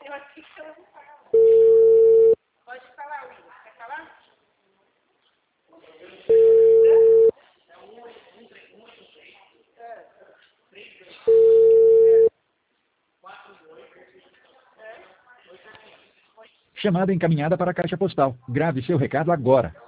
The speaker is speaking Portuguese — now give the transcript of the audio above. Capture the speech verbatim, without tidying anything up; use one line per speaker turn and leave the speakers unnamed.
Eu acho que eu vou falar. Pode falar, Will. Quer falar?
Chamada encaminhada para a caixa postal. Grave seu recado agora.